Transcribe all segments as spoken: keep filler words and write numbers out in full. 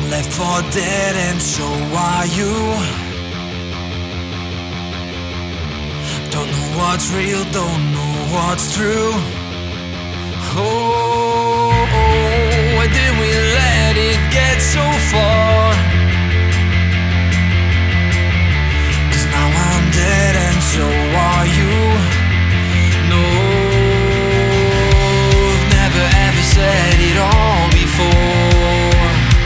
left for dead and so are you. Don't know what's real, don't know what's true. Oh, oh, why did we let it get so far? 'Cause now I'm dead and so are you. No, I've never ever said it all before.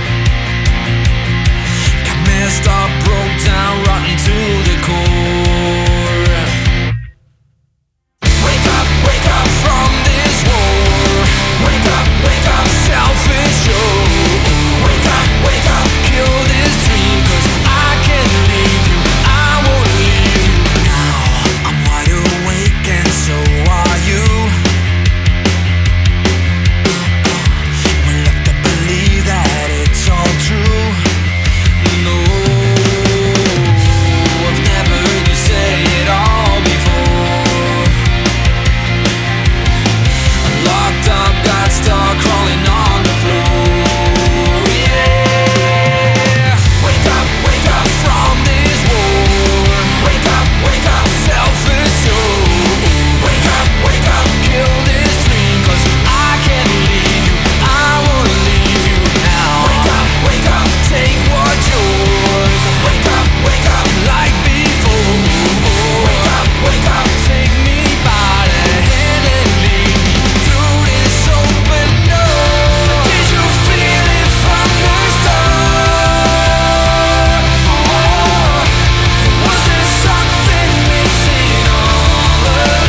Got messed up, broke down, rotten to the core. Wake up, wake up from this war. Wake up, wake up, selfish you. Wake up, wake up, kill this dream, 'cause I can't leave you, I won't leave you. Now I'm wide awake and so are you. We're left to believe that it's all true. No, I've never heard you say it all before. I'm locked up, got stuck, crawling on the floor. Yeah. Wake up, wake up from this war. Wake up, wake up, selfish soul. Wake up, wake up, kill this dream, 'cause I can't leave you, I won't leave you now. Wake up, wake up, take what's yours. Wake up, wake up, like before. Wake up, wake up, take me by the hand and lead me through this open door. Did you feel it from the start? Oh, was there something missing all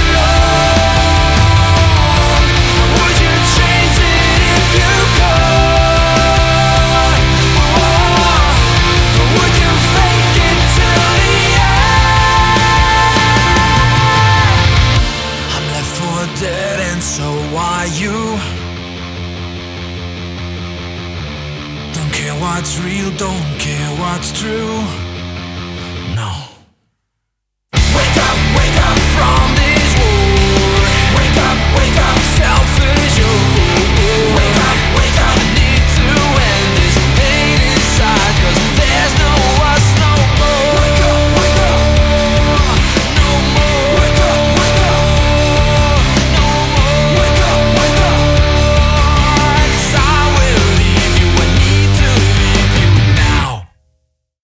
along? Would you change it if you could? Oh, would you fake it till the end? I'm left for dead and so are you. Don't care what's real, don't care what's true. No.